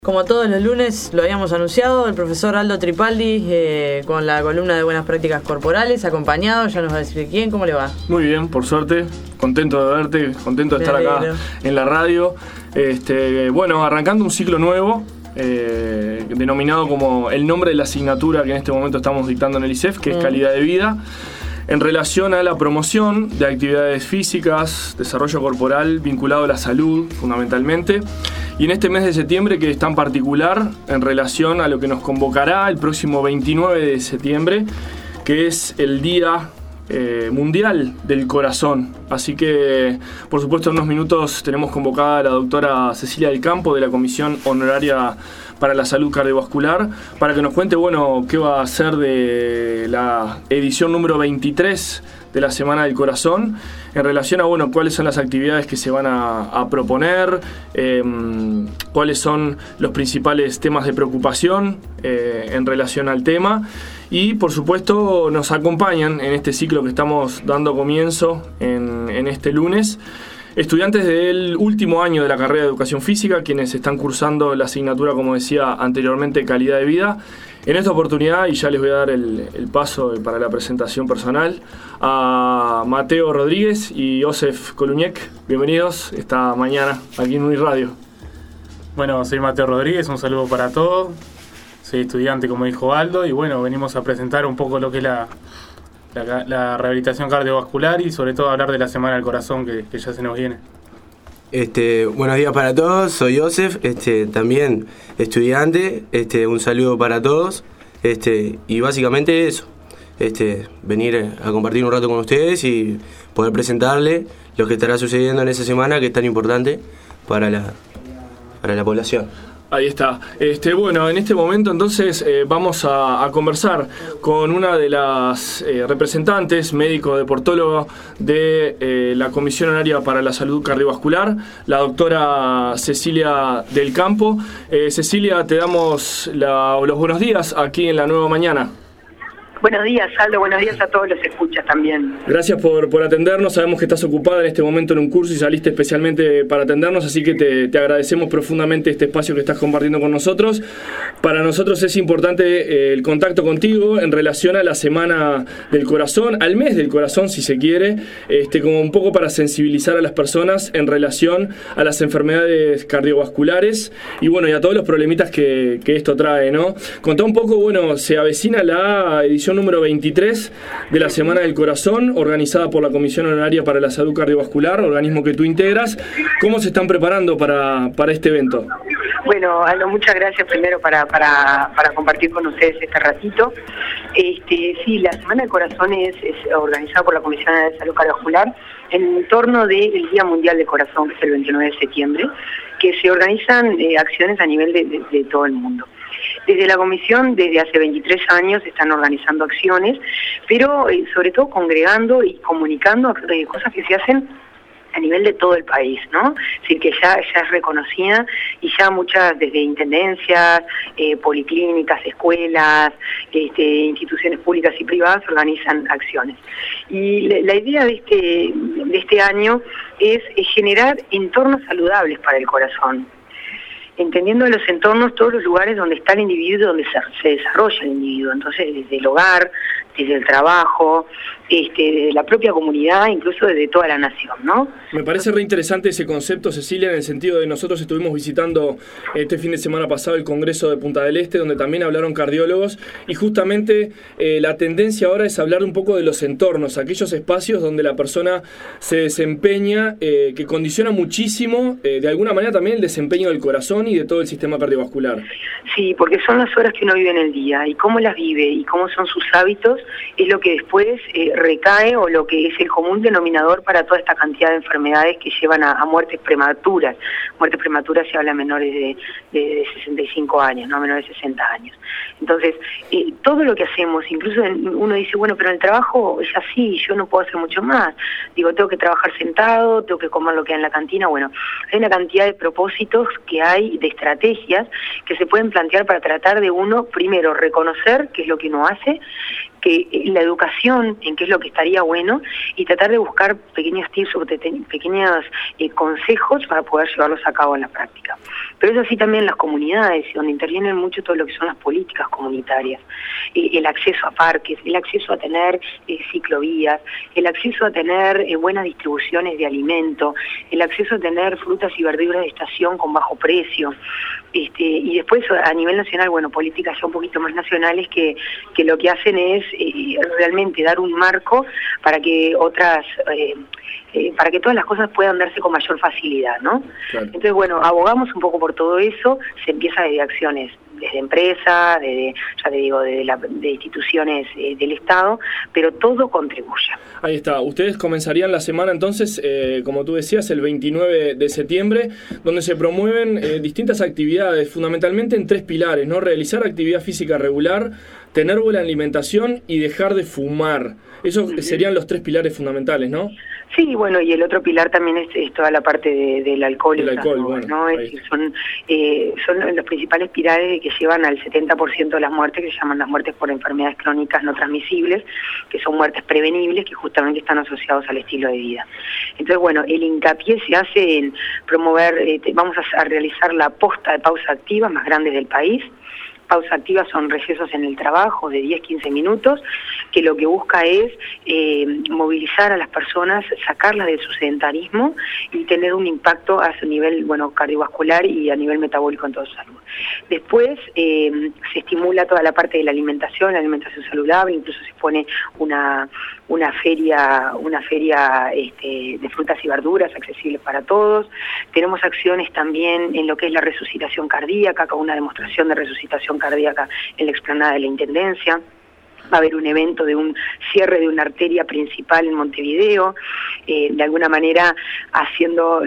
Como todos los lunes lo habíamos anunciado, el profesor Aldo Tripaldi con la columna de buenas prácticas corporales, acompañado, ya nos va a decir quién, ¿cómo le va? Muy bien, por suerte, contento de verte, contento de estar acá en la radio. Bueno, arrancando un ciclo nuevo, denominado como el nombre de la asignatura que en este momento estamos dictando en el ISEF, que es calidad de vida, en relación a la promoción de actividades físicas, desarrollo corporal vinculado a la salud, fundamentalmente. Y en este mes de septiembre, que es tan particular en relación a lo que nos convocará el próximo 29 de septiembre, que es el Día Mundial del Corazón. Así que, por supuesto, en unos minutos tenemos convocada a la doctora Cecilia del Campo, de la Comisión Honoraria para la Salud Cardiovascular, para que nos cuente, bueno, qué va a ser de la edición número 23 de la Semana del Corazón, en relación a, bueno, cuáles son las actividades que se van a proponer, cuáles son los principales temas de preocupación en relación al tema. Y, por supuesto, nos acompañan en este ciclo que estamos dando comienzo en este lunes, estudiantes del último año de la carrera de Educación Física, quienes están cursando la asignatura, como decía anteriormente, Calidad de Vida. En esta oportunidad, y ya les voy a dar el paso para la presentación personal, a Mateo Rodríguez y Josef Koluñek. Bienvenidos esta mañana aquí en Uniradio. Bueno, soy Mateo Rodríguez, un saludo para todos. Soy estudiante, como dijo Aldo, y bueno, venimos a presentar un poco lo que es la rehabilitación cardiovascular y sobre todo hablar de la Semana del Corazón que ya se nos viene. Buenos días para todos, soy Josef, también estudiante, un saludo para todos, y básicamente eso, venir a compartir un rato con ustedes y poder presentarle lo que estará sucediendo en esa semana, que es tan importante para la población. Ahí está. Bueno, en este momento entonces vamos a conversar con una de las representantes, médico-deportóloga de la Comisión Honoraria para la Salud Cardiovascular, la doctora Cecilia del Campo. Cecilia, te damos los buenos días aquí en La Nueva Mañana. Buenos días, Aldo. Buenos días a todos los escuchas también. Gracias por atendernos. Sabemos que estás ocupada en este momento en un curso y saliste especialmente para atendernos, así que te agradecemos profundamente este espacio que estás compartiendo con nosotros. Para nosotros es importante el contacto contigo en relación a la Semana del Corazón, al mes del corazón, si se quiere, como un poco para sensibilizar a las personas en relación a las enfermedades cardiovasculares y, bueno, y a todos los problemitas que esto trae, ¿no? Contá un poco, bueno, se avecina la edición número 23 de la Semana del Corazón, organizada por la Comisión Honoraria para la Salud Cardiovascular, organismo que tú integras. ¿Cómo se están preparando para este evento? Bueno, Aldo, muchas gracias primero para compartir con ustedes este ratito. Sí, la Semana del Corazón es organizada por la Comisión Honoraria de Salud Cardiovascular en torno del Día Mundial del Corazón, que es el 29 de septiembre, que se organizan acciones a nivel de todo el mundo. Desde la comisión, desde hace 23 años, están organizando acciones, pero sobre todo congregando y comunicando cosas que se hacen a nivel de todo el país, ¿no? Es decir, que ya es reconocida y ya muchas, desde intendencias, policlínicas, escuelas, instituciones públicas y privadas organizan acciones. Y la idea de este año es generar entornos saludables para el corazón, entendiendo los entornos, todos los lugares donde está el individuo, donde se desarrolla el individuo. Entonces, desde el hogar, desde el trabajo, desde la propia comunidad, incluso desde toda la nación, ¿no? Me parece re interesante ese concepto, Cecilia, en el sentido de nosotros estuvimos visitando este fin de semana pasado el Congreso de Punta del Este, donde también hablaron cardiólogos, y justamente la tendencia ahora es hablar un poco de los entornos, aquellos espacios donde la persona se desempeña, que condiciona muchísimo, de alguna manera también el desempeño del corazón y de todo el sistema cardiovascular. Sí, porque son las horas que uno vive en el día, y cómo las vive y cómo son sus hábitos es lo que después recae, o lo que es el común denominador para toda esta cantidad de enfermedades que llevan a muertes prematuras. Muertes prematuras se habla de menores de 65 años, no menores de 60 años. Entonces, todo lo que hacemos, incluso uno dice, bueno, pero el trabajo es así, yo no puedo hacer mucho más. Digo, tengo que trabajar sentado, tengo que comer lo que hay en la cantina. Bueno, hay una cantidad de propósitos que hay, de estrategias que se pueden plantear para tratar de uno, primero, reconocer qué es lo que uno hace, que la educación en qué es lo que estaría bueno y tratar de buscar pequeños tips o pequeños consejos para poder llevarlos a cabo en la práctica. Pero es así también las comunidades, donde intervienen mucho todo lo que son las políticas comunitarias, el acceso a parques, el acceso a tener ciclovías, el acceso a tener buenas distribuciones de alimento, el acceso a tener frutas y verduras de estación con bajo precio, y después a nivel nacional, bueno, políticas ya un poquito más nacionales que lo que hacen es realmente dar un marco para que para que todas las cosas puedan darse con mayor facilidad, ¿no? Claro. Entonces, bueno, abogamos un poco por todo eso, se empieza desde acciones, desde empresas, de instituciones del Estado, pero todo contribuye. Ahí está. Ustedes comenzarían la semana entonces, como tú decías, el 29 de septiembre, donde se promueven distintas actividades, fundamentalmente en 3 pilares, ¿no? Realizar actividad física regular, tener buena alimentación y dejar de fumar. Esos serían los 3 pilares fundamentales, ¿no? Sí, bueno, y el otro pilar también es toda la parte del alcohol. El alcohol, bueno, ¿no? Es decir, son los principales pilares que llevan al 70% de las muertes, que se llaman las muertes por enfermedades crónicas no transmisibles, que son muertes prevenibles, que justamente están asociados al estilo de vida. Entonces, bueno, el hincapié se hace en promover, vamos a realizar la posta de pausa activa más grande del país. Pausa activa son recesos en el trabajo de 10-15 minutos, que lo que busca es movilizar a las personas, sacarlas de su sedentarismo y tener un impacto a su nivel, bueno, cardiovascular y a nivel metabólico en toda su salud. Después se estimula toda la parte de la alimentación saludable, incluso se pone una feria de frutas y verduras accesibles para todos. Tenemos acciones también en lo que es la resucitación cardíaca, con una demostración de resucitación cardíaca en la explanada de la Intendencia. Va a haber un evento de un cierre de una arteria principal en Montevideo, de alguna manera haciendo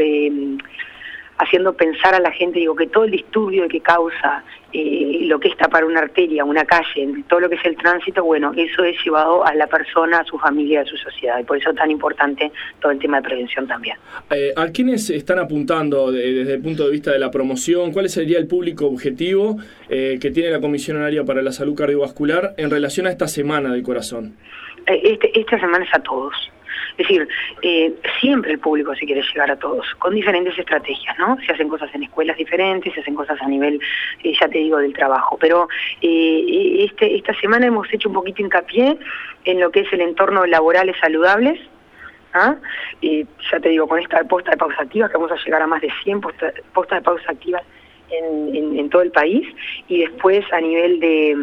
pensar a la gente, digo, que todo el disturbio que causa lo que es tapar una arteria, una calle, todo lo que es el tránsito, bueno, eso es llevado a la persona, a su familia, a su sociedad, y por eso es tan importante todo el tema de prevención también. ¿A quiénes están apuntando desde el punto de vista de la promoción? ¿Cuál sería el público objetivo que tiene la Comisión Honoraria para la Salud Cardiovascular en relación a esta Semana del Corazón? Esta semana es a todos. Es decir, siempre el público se quiere llegar a todos, con diferentes estrategias, ¿no? Se hacen cosas en escuelas diferentes, se hacen cosas a nivel, ya te digo, del trabajo. Pero esta semana hemos hecho un poquito hincapié en lo que es el entorno laborales saludables, ¿ah? Ya te digo, con esta posta de pausa activa, que vamos a llegar a más de 100 postas de pausa activas en todo el país, y después a nivel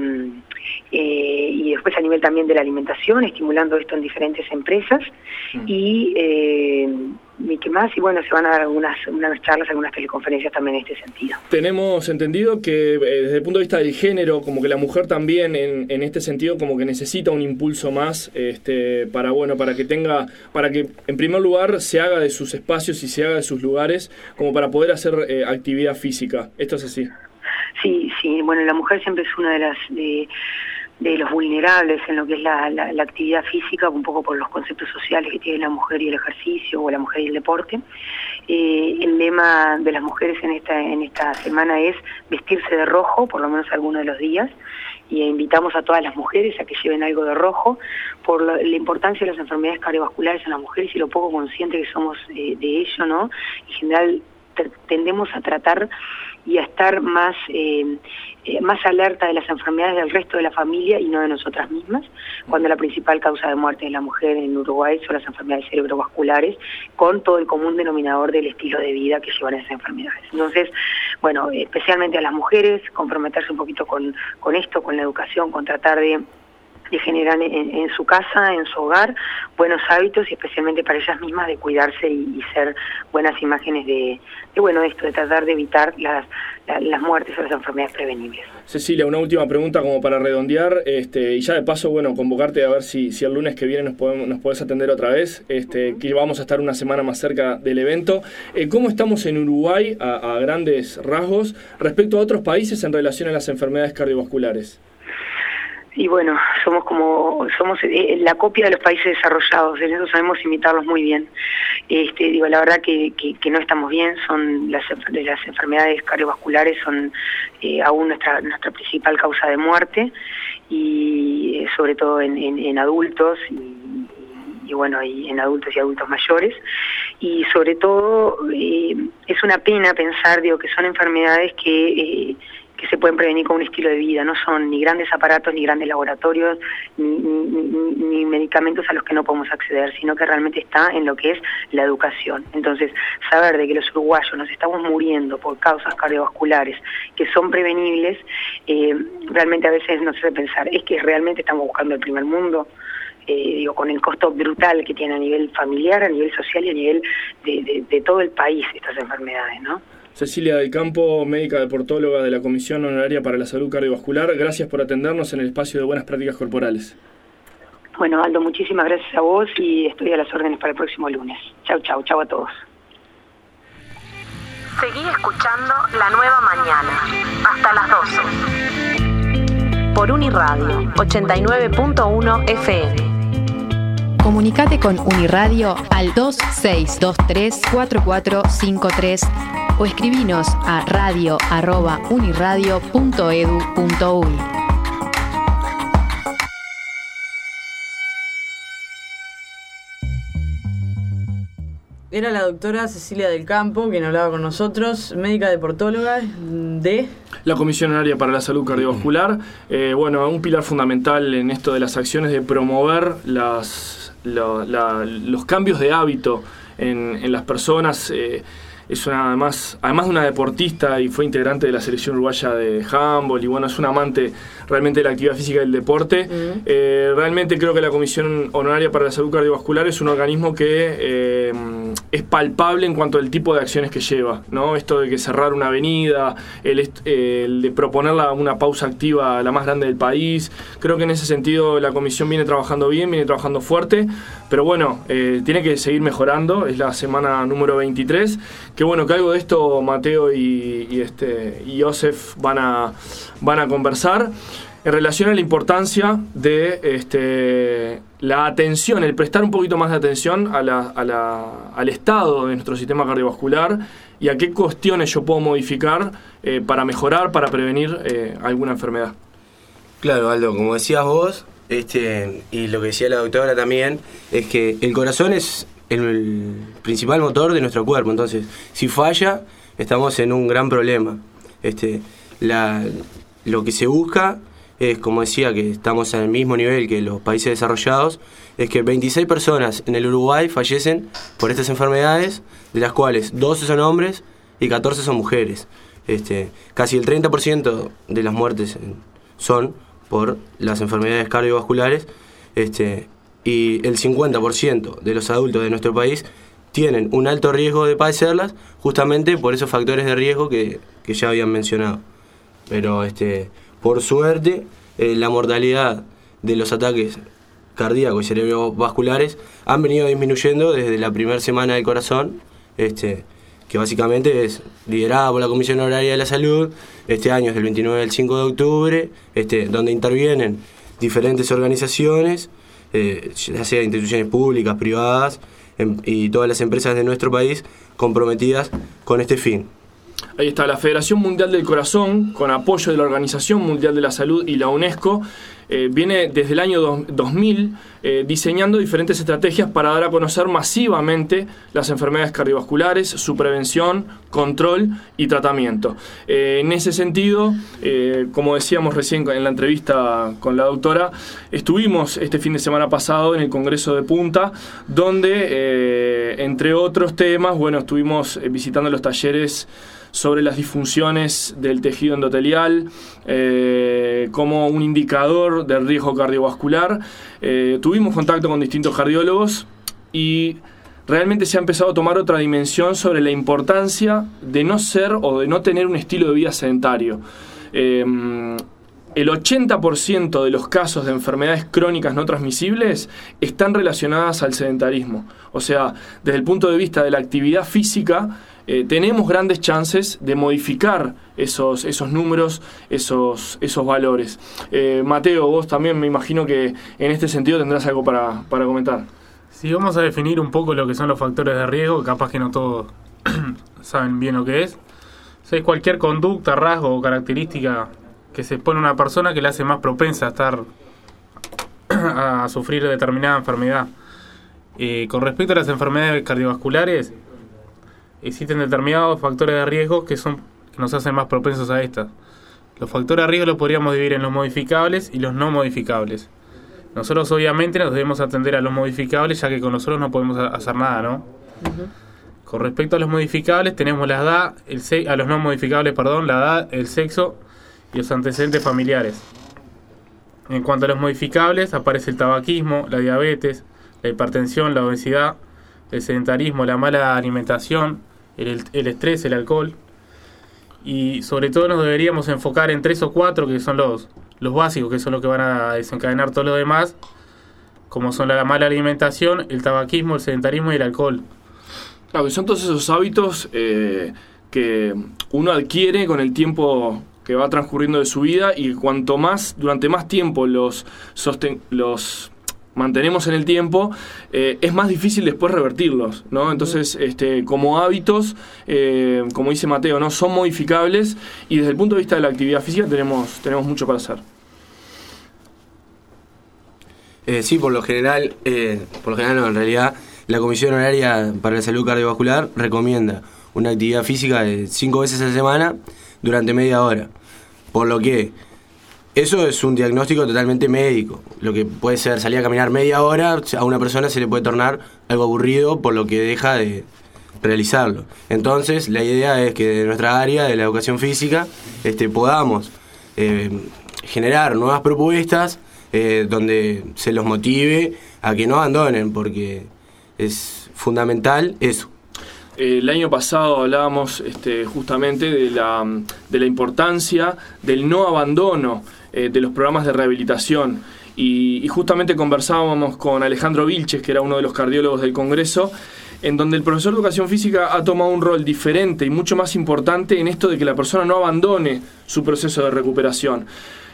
también de la alimentación, estimulando esto en diferentes empresas, y qué más, y bueno, se van a dar unas charlas, algunas teleconferencias también en este sentido. Tenemos entendido que desde el punto de vista del género, como que la mujer también en este sentido como que necesita un impulso más para que en primer lugar se haga de sus espacios y se haga de sus lugares como para poder hacer actividad física. ¿Esto es así? Sí, bueno, la mujer siempre es una de los vulnerables en lo que es la actividad física, un poco por los conceptos sociales que tiene la mujer y el ejercicio, o la mujer y el deporte. El lema de las mujeres en esta semana es vestirse de rojo, por lo menos algunos de los días, y invitamos a todas las mujeres a que lleven algo de rojo, por la importancia de las enfermedades cardiovasculares en las mujeres y lo poco conscientes que somos de ello, ¿no? En general tendemos a tratar y a estar más alerta de las enfermedades del resto de la familia y no de nosotras mismas, cuando la principal causa de muerte de la mujer en Uruguay son las enfermedades cerebrovasculares, con todo el común denominador del estilo de vida que llevan esas enfermedades. Entonces, bueno, especialmente a las mujeres, comprometerse un poquito con esto, con la educación, con tratar de generar en su casa, en su hogar, buenos hábitos, y especialmente para ellas mismas de cuidarse y ser buenas imágenes de tratar de evitar las muertes o las enfermedades prevenibles. Cecilia, una última pregunta como para redondear, y ya de paso, bueno, convocarte a ver si el lunes que viene nos podés atender otra vez, que vamos a estar una semana más cerca del evento. ¿Cómo estamos en Uruguay, a grandes rasgos, respecto a otros países en relación a las enfermedades cardiovasculares? Y bueno, somos la copia de los países desarrollados, en eso sabemos imitarlos muy bien. La verdad que no estamos bien, son las enfermedades cardiovasculares son aún nuestra principal causa de muerte, y sobre todo en adultos y en adultos y adultos mayores, y sobre todo es una pena pensar, que son enfermedades que se pueden prevenir con un estilo de vida, no son ni grandes aparatos, ni grandes laboratorios, ni medicamentos a los que no podemos acceder, sino que realmente está en lo que es la educación. Entonces, saber de que los uruguayos nos estamos muriendo por causas cardiovasculares que son prevenibles, realmente a veces nos hace pensar, ¿es que realmente estamos buscando el primer mundo? Con el costo brutal que tiene a nivel familiar, a nivel social y a nivel de todo el país estas enfermedades, ¿no? Cecilia del Campo, médica deportóloga de la Comisión Honoraria para la Salud Cardiovascular, gracias por atendernos en el espacio de Buenas Prácticas Corporales. Bueno, Aldo, muchísimas gracias a vos y estoy a las órdenes para el próximo lunes. Chau a todos. Seguí escuchando La Nueva Mañana, hasta las 12. Por Uniradio, 89.1 FM. Comunicate con Uniradio al 2623-4453 o escribinos a radio@uniradio.edu.uy. Era la doctora Cecilia del Campo quien hablaba con nosotros, médica deportóloga de la Comisión Honoraria para la Salud Cardiovascular. Un pilar fundamental en esto de las acciones de promover los cambios de hábito en las personas. Es además de una deportista y fue integrante de la selección uruguaya de handball, y es un amante realmente de la actividad física y del deporte. Realmente creo que la Comisión Honoraria para la Salud Cardiovascular es un organismo que es palpable en cuanto al tipo de acciones que lleva, ¿no? Esto de que cerrar una avenida, el de proponer una pausa activa la más grande del país. Creo que en ese sentido la Comisión viene trabajando bien, viene trabajando fuerte, pero tiene que seguir mejorando. Es la semana número 23. Que algo de esto Mateo y Joseph van a conversar en relación a la importancia de la atención, el prestar un poquito más de atención al estado de nuestro sistema cardiovascular y a qué cuestiones yo puedo modificar para mejorar, para prevenir alguna enfermedad. Claro, Aldo, como decías vos, y lo que decía la doctora también, es que el corazón es el principal motor de nuestro cuerpo. Entonces, si falla, estamos en un gran problema. Lo que se busca es, como decía, que estamos al mismo nivel que los países desarrollados, es que 26 personas en el Uruguay fallecen por estas enfermedades, de las cuales 12 son hombres y 14 son mujeres. Casi el 30% de las muertes son por las enfermedades cardiovasculares, y el 50% de los adultos de nuestro país tienen un alto riesgo de padecerlas, justamente por esos factores de riesgo que ya habían mencionado. Pero por suerte, la mortalidad de los ataques cardíacos y cerebrovasculares han venido disminuyendo desde la primera semana del corazón, que básicamente es liderada por la Comisión Honoraria de la Salud. Este año es del 29 al 5 de octubre, donde intervienen diferentes organizaciones, ya sea instituciones públicas, privadas, y todas las empresas de nuestro país comprometidas con este fin. Ahí está, la Federación Mundial del Corazón, con apoyo de la Organización Mundial de la Salud y la UNESCO, viene desde el año 2000 diseñando diferentes estrategias para dar a conocer masivamente las enfermedades cardiovasculares, su prevención, control y tratamiento. En ese sentido, como decíamos recién en la entrevista con la doctora, estuvimos este fin de semana pasado en el Congreso de Punta, donde, entre otros temas, estuvimos visitando los talleres sobre las disfunciones del tejido endotelial como un indicador del riesgo cardiovascular. Tuvimos contacto con distintos cardiólogos y realmente se ha empezado a tomar otra dimensión sobre la importancia de no ser o de no tener un estilo de vida sedentario. El 80% de los casos de enfermedades crónicas no transmisibles están relacionadas al sedentarismo. O sea, desde el punto de vista de la actividad física, tenemos grandes chances de modificar esos números, esos valores. Mateo, vos también me imagino que en este sentido tendrás algo para comentar. Sí, vamos a definir un poco lo que son los factores de riesgo, capaz que no todos saben bien lo que es. Es cualquier conducta, rasgo o característica que se expone a una persona que la hace más propensa a sufrir determinada enfermedad. Con respecto a las enfermedades cardiovasculares, existen determinados factores de riesgo que nos hacen más propensos a estas. Los factores de riesgo los podríamos dividir en los modificables y los no modificables. Nosotros obviamente nos debemos atender a los modificables, ya que con nosotros no podemos hacer nada, ¿no? Uh-huh. Con respecto a los modificables, tenemos la edad, a los no modificables, perdón, la edad, el sexo y los antecedentes familiares. En cuanto a los modificables, aparece el tabaquismo, la diabetes, la hipertensión, la obesidad, el sedentarismo, la mala alimentación, el estrés, el alcohol. Y sobre todo nos deberíamos enfocar en 3 o 4, que son los básicos, que son los que van a desencadenar todo lo demás, como son la mala alimentación, el tabaquismo, el sedentarismo y el alcohol. Claro, que son todos esos hábitos que uno adquiere con el tiempo que va transcurriendo de su vida, y durante más tiempo los mantenemos en el tiempo, es más difícil después revertirlos, ¿no? Entonces, como hábitos, como dice Mateo, ¿no? Son modificables, y desde el punto de vista de la actividad física tenemos mucho para hacer. Sí, por lo general no, en realidad la Comisión Honoraria para la Salud Cardiovascular recomienda una actividad física de 5 veces a la semana durante media hora, por lo que eso es un diagnóstico totalmente médico. Lo que puede ser salir a caminar media hora, a una persona se le puede tornar algo aburrido, por lo que deja de realizarlo. Entonces, la idea es que de nuestra área de la educación física podamos generar nuevas propuestas donde se los motive a que no abandonen, porque es fundamental eso. El año pasado hablábamos justamente de la importancia del no abandono de los programas de rehabilitación, y justamente conversábamos con Alejandro Vilches, que era uno de los cardiólogos del Congreso, en donde el profesor de educación física ha tomado un rol diferente y mucho más importante en esto de que la persona no abandone su proceso de recuperación.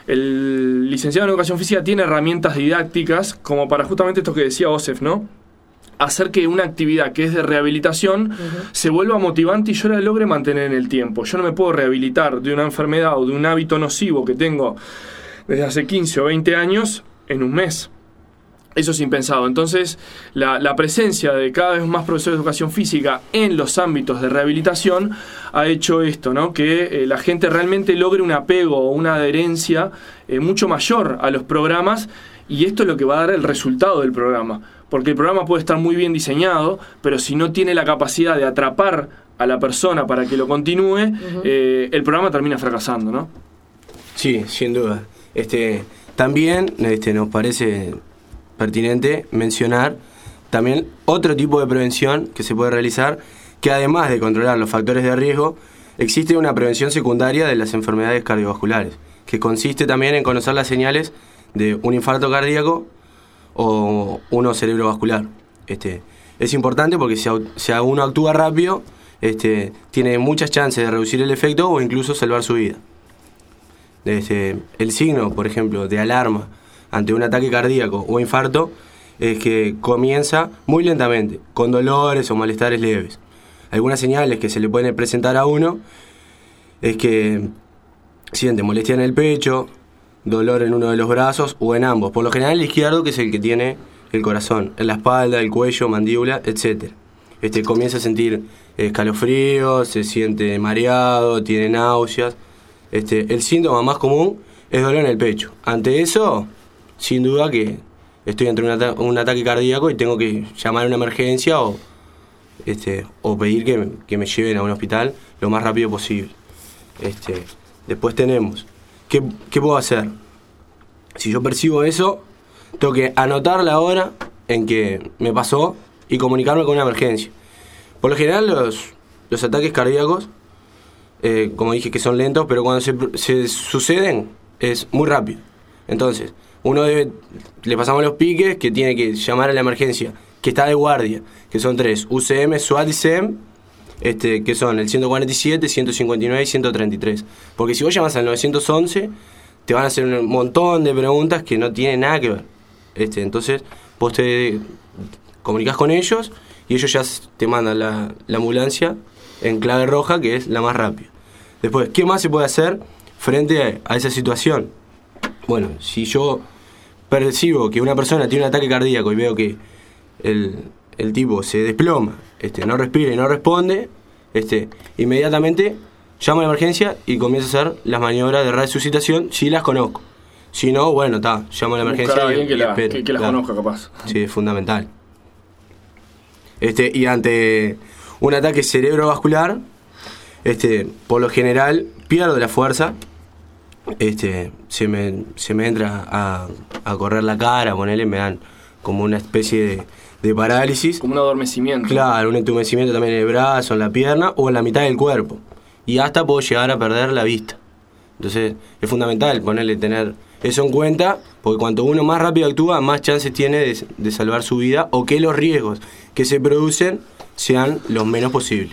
El licenciado en educación física tiene herramientas didácticas como para justamente esto que decía Josef, ¿no? Hacer que una actividad que es de rehabilitación se vuelva motivante y yo la logre mantener en el tiempo. Yo no me puedo rehabilitar de una enfermedad o de un hábito nocivo que tengo desde hace 15 o 20 años en un mes. Eso es impensado. Entonces, la presencia de cada vez más profesores de educación física en los ámbitos de rehabilitación ha hecho esto, ¿no? Que la gente realmente logre un apego o una adherencia mucho mayor a los programas, y esto es lo que va a dar el resultado del programa. Porque el programa puede estar muy bien diseñado, pero si no tiene la capacidad de atrapar a la persona para que lo continúe, el programa termina fracasando, ¿no? Sí, sin duda. También nos parece pertinente mencionar también otro tipo de prevención que se puede realizar, que además de controlar los factores de riesgo, existe una prevención secundaria de las enfermedades cardiovasculares, que consiste también en conocer las señales de un infarto cardíaco o uno cerebrovascular. Es importante porque si uno actúa rápido, tiene muchas chances de reducir el efecto o incluso salvar su vida. El signo, por ejemplo, de alarma ante un ataque cardíaco o infarto es que comienza muy lentamente, con dolores o malestares leves. Algunas señales que se le pueden presentar a uno es que siente molestia en el pecho, dolor en uno de los brazos o en ambos, por lo general el izquierdo, que es el que tiene el corazón, en la espalda, el cuello, mandíbula, etc. Comienza a sentir escalofríos, se siente mareado, tiene náuseas. El síntoma más común es dolor en el pecho. Ante eso, sin duda que estoy ante un ataque cardíaco y tengo que llamar a una emergencia o pedir que me lleven a un hospital lo más rápido posible. Después tenemos, ¿qué puedo hacer? Si yo percibo eso, tengo que anotar la hora en que me pasó y comunicarme con una emergencia. Por lo general los ataques cardíacos, como dije, que son lentos, pero cuando se suceden es muy rápido. Entonces, le pasamos los piques, que tiene que llamar a la emergencia, que está de guardia, que son 3, UCM, SWAT y SEM, que son el 147, 159 y 133. Porque si vos llamas al 911, te van a hacer un montón de preguntas que no tienen nada que ver. Entonces, vos te comunicás con ellos y ellos ya te mandan la ambulancia en clave roja, que es la más rápida. Después, ¿qué más se puede hacer frente a esa situación? Bueno, si yo percibo que una persona tiene un ataque cardíaco y veo que el tipo se desploma, no respira y no responde, inmediatamente llamo a la emergencia y comienzo a hacer las maniobras de resucitación si las conozco. Si no, bueno, llamo a la emergencia. Buscar a alguien y que las conozca, capaz. Sí, es fundamental. Y ante un ataque cerebrovascular, por lo general pierdo la fuerza, se me entra a correr la cara, me dan como una especie de parálisis. Como un adormecimiento. Claro, un entumecimiento también en el brazo, en la pierna o en la mitad del cuerpo. Y hasta puedo llegar a perder la vista. Entonces es fundamental tener eso en cuenta, porque cuanto uno más rápido actúa, más chances tiene de salvar su vida o que los riesgos que se producen sean los menos posibles.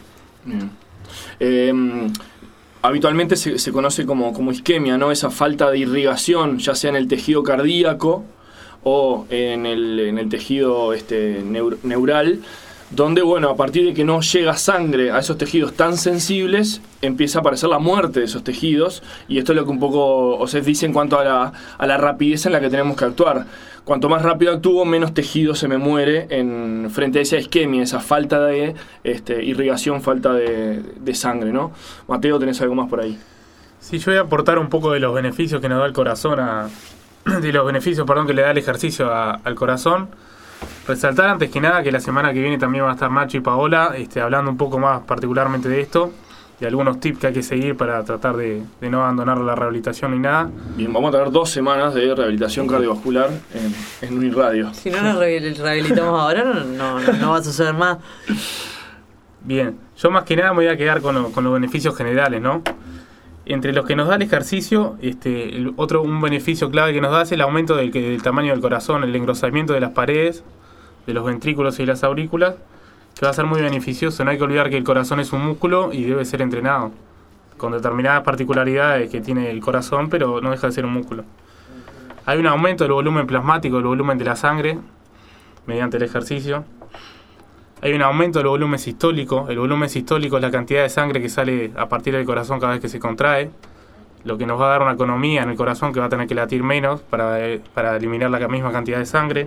Habitualmente se conoce como isquemia, ¿no? Esa falta de irrigación, ya sea en el tejido cardíaco o en el tejido neural, donde, bueno, a partir de que no llega sangre a esos tejidos tan sensibles, empieza a aparecer la muerte de esos tejidos, y esto es lo que un poco Osef dice en cuanto a la rapidez en la que tenemos que actuar. Cuanto más rápido actúo, menos tejido se me muere frente a esa isquemia, esa falta de irrigación, falta de sangre, ¿no? Mateo, ¿tenés algo más por ahí? Sí, yo voy a aportar un poco de los beneficios que nos da el corazón, que le da el ejercicio al corazón. Resaltar antes que nada que la semana que viene también van a estar Nacho y Paola hablando un poco más particularmente de esto y algunos tips que hay que seguir para tratar de no abandonar la rehabilitación ni nada. Bien, vamos a tener 2 semanas de rehabilitación cardiovascular en Unirradio. Si no nos rehabilitamos ahora, no va a suceder más. Bien, yo más que nada me voy a quedar con los beneficios generales, ¿no? Entre los que nos da el ejercicio, un beneficio clave que nos da es el aumento del tamaño del corazón, el engrosamiento de las paredes, de los ventrículos y las aurículas, que va a ser muy beneficioso. No hay que olvidar que el corazón es un músculo y debe ser entrenado, con determinadas particularidades que tiene el corazón, pero no deja de ser un músculo. Hay un aumento del volumen plasmático, del volumen de la sangre, mediante el ejercicio. Hay un aumento del volumen sistólico. El volumen sistólico es la cantidad de sangre que sale a partir del corazón cada vez que se contrae, lo que nos va a dar una economía en el corazón que va a tener que latir menos para eliminar la misma cantidad de sangre.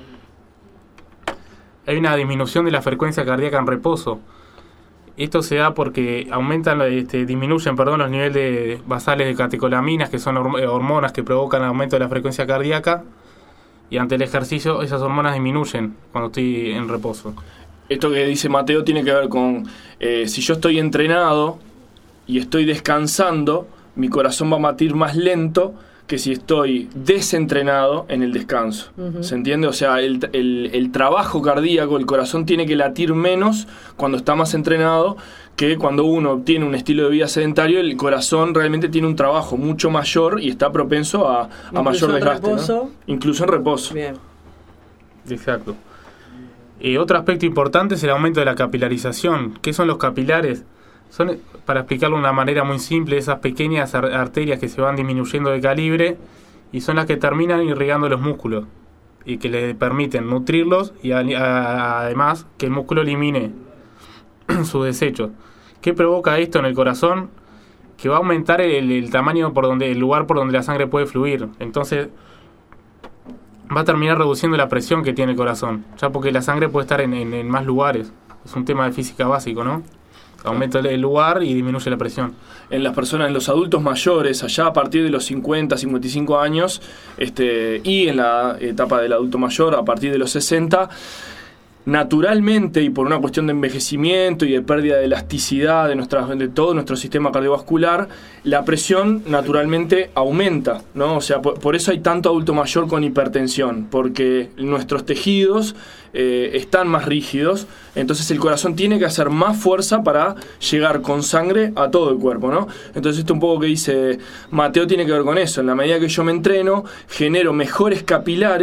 Hay una disminución de la frecuencia cardíaca en reposo. Esto se da porque disminuyen los niveles basales de catecolaminas, que son hormonas que provocan el aumento de la frecuencia cardíaca, y ante el ejercicio esas hormonas disminuyen cuando estoy en reposo. Esto que dice Mateo tiene que ver con si yo estoy entrenado y estoy descansando, mi corazón va a batir más lento que si estoy desentrenado en el descanso. Uh-huh. ¿Se entiende? O sea, el trabajo cardíaco, el corazón tiene que latir menos cuando está más entrenado que cuando uno tiene un estilo de vida sedentario. El corazón realmente tiene un trabajo mucho mayor y está propenso a mayor desgaste, ¿no? Incluso en reposo. Bien. Exacto. Otro aspecto importante es el aumento de la capilarización. ¿Qué son los capilares? Son, para explicarlo de una manera muy simple, esas pequeñas arterias que se van disminuyendo de calibre y son las que terminan irrigando los músculos y que le permiten nutrirlos y además que el músculo elimine sus desechos. ¿Qué provoca esto en el corazón? Que va a aumentar el tamaño el lugar por donde la sangre puede fluir. Entonces va a terminar reduciendo la presión que tiene el corazón, ya porque la sangre puede estar en más lugares. Es un tema de física básico, ¿no? Aumenta el lugar y disminuye la presión. En las personas, en los adultos mayores, allá a partir de los 50, 55 años, y en la etapa del adulto mayor, a partir de los 60, naturalmente y por una cuestión de envejecimiento y de pérdida de elasticidad de todo nuestro sistema cardiovascular, la presión naturalmente aumenta, ¿no? O sea, por eso hay tanto adulto mayor con hipertensión, porque nuestros tejidos están más rígidos, entonces el corazón tiene que hacer más fuerza para llegar con sangre a todo el cuerpo, ¿no? Entonces esto un poco que dice Mateo tiene que ver con eso. En la medida que yo me entreno, genero mejores capilares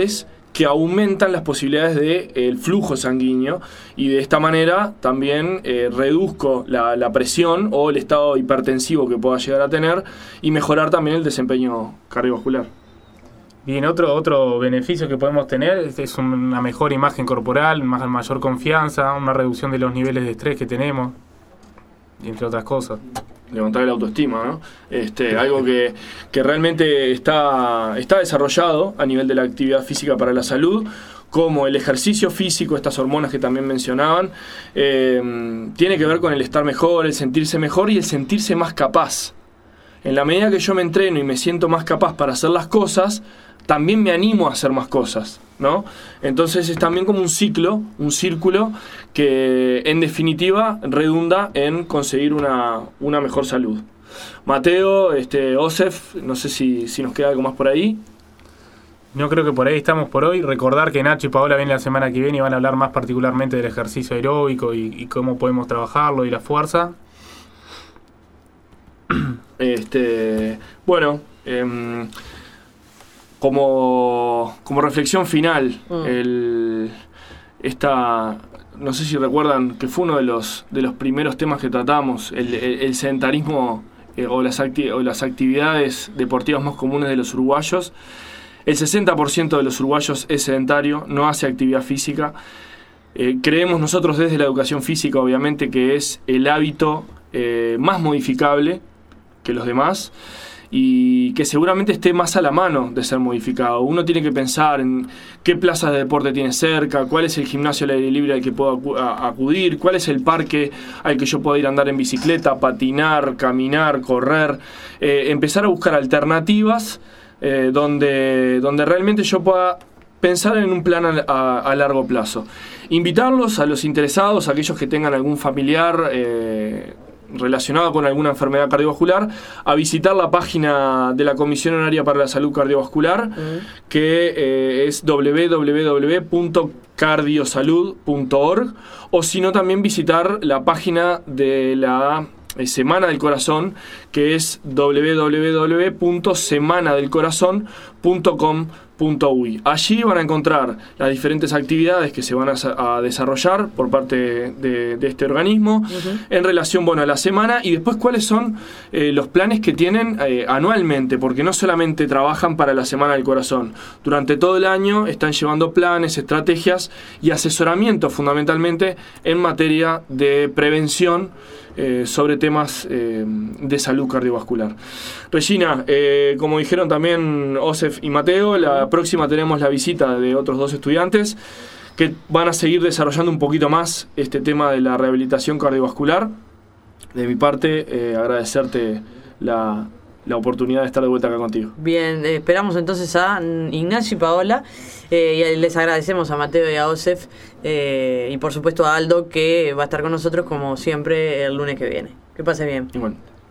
que aumentan las posibilidades del flujo sanguíneo, y de esta manera también reduzco la presión o el estado hipertensivo que pueda llegar a tener, y mejorar también el desempeño cardiovascular. Bien, otro beneficio que podemos tener es una mejor imagen corporal, mayor confianza, una reducción de los niveles de estrés que tenemos, entre otras cosas. Levantar la autoestima, ¿no? Algo que realmente está desarrollado a nivel de la actividad física para la salud, como el ejercicio físico, estas hormonas que también mencionaban, tiene que ver con el estar mejor, el sentirse mejor y el sentirse más capaz. En la medida que yo me entreno y me siento más capaz para hacer las cosas, también me animo a hacer más cosas, ¿no? Entonces es también como un círculo que en definitiva redunda en conseguir una mejor salud. Mateo, Josef, no sé si nos queda algo más por ahí. Yo creo que por ahí estamos por hoy. Recordar que Nacho y Paola vienen la semana que viene y van a hablar más particularmente del ejercicio aeróbico y cómo podemos trabajarlo y la fuerza. Bueno, como reflexión final, no sé si recuerdan que fue uno de los primeros temas que tratamos, el sedentarismo o las actividades deportivas más comunes de los uruguayos. El 60% de los uruguayos es sedentario, no hace actividad física. Creemos nosotros desde la educación física, obviamente, que es el hábito más modificable que los demás, y que seguramente esté más a la mano de ser modificado. Uno tiene que pensar en qué plazas de deporte tiene cerca, cuál es el gimnasio al aire libre al que puedo acudir, cuál es el parque al que yo puedo ir a andar en bicicleta, patinar, caminar, correr, empezar a buscar alternativas donde realmente yo pueda pensar en un plan a largo plazo. Invitarlos a los interesados, a aquellos que tengan algún familiar relacionado con alguna enfermedad cardiovascular, a visitar la página de la Comisión Honoraria para la Salud Cardiovascular, que es www.cardiosalud.org, o si no, también visitar la página de la Semana del Corazón, que es www.semanadelcorazon.com.uy. Allí van a encontrar las diferentes actividades que se van a desarrollar por parte de este organismo en relación a la semana, y después cuáles son los planes que tienen anualmente, porque no solamente trabajan para la Semana del Corazón. Durante todo el año están llevando planes, estrategias y asesoramiento fundamentalmente en materia de prevención sobre temas de salud cardiovascular. Regina, como dijeron también Josef y Mateo, la próxima tenemos la visita de otros 2 estudiantes que van a seguir desarrollando un poquito más este tema de la rehabilitación cardiovascular. De mi parte, agradecerte la oportunidad de estar de vuelta acá contigo. Bien, esperamos entonces a Ignacio y Paola, y les agradecemos a Mateo y a Josef, y por supuesto a Aldo, que va a estar con nosotros como siempre el lunes que viene. Que pase bien. Igual.